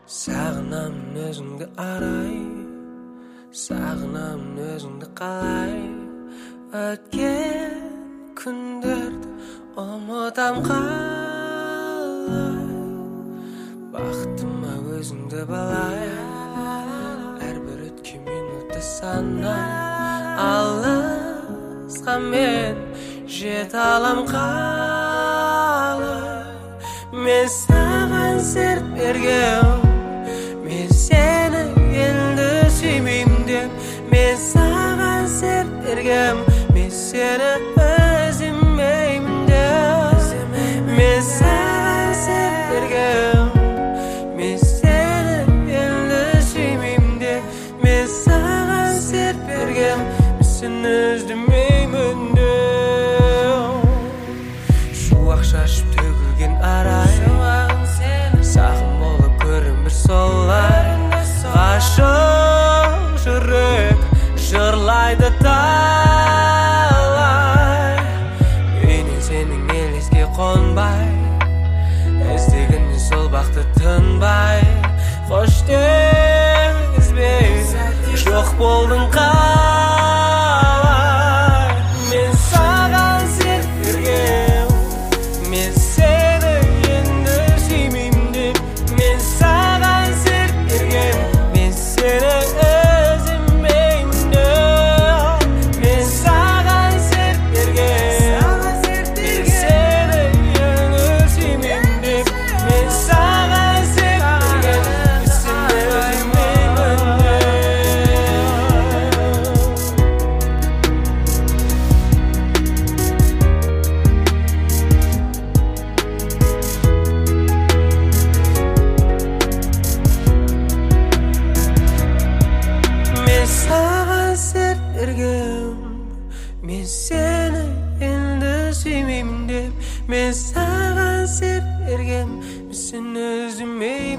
Сағынамын өзіңді арай, сағынамын өзіңді қалай. Өткен күндерді ұмытам қалай. Бақытыма өзіңді балай, әрбір өткен минутты санай. Алысқа мен жете алам қалай. Мен саған серт бергем, мен сені енді сүймеймін деп. Мен саған серт бергем, мен сені өзімеймін деп. Мен саған серт бергем, мен сені енді сүймеймін деп. Мен саған серт бергем, мен сені өзімеймін деп. Шуақ шашып төгілген арай, сағым болып көрінбір солай. Ғашық жүрек жырлайды талай. Үйнен сенің елеске қонбай, іздеген сол бақты тынбай. Қош дегізбей жоқ болдың қалай. Мен саған серт бергем, мен сені енді сүймеймін деп. Мен саған серт бергем, мен сені өзімеймін деп. Мен саған серт бергем, мен сені енді сүймеймін деп. Мен саған серт бергем, мен сені өзімеймін деп. Мен саған серт бергем, мен сені енді сүймеймін деп. Мен саған серт бергем, мен сені өзімеймін.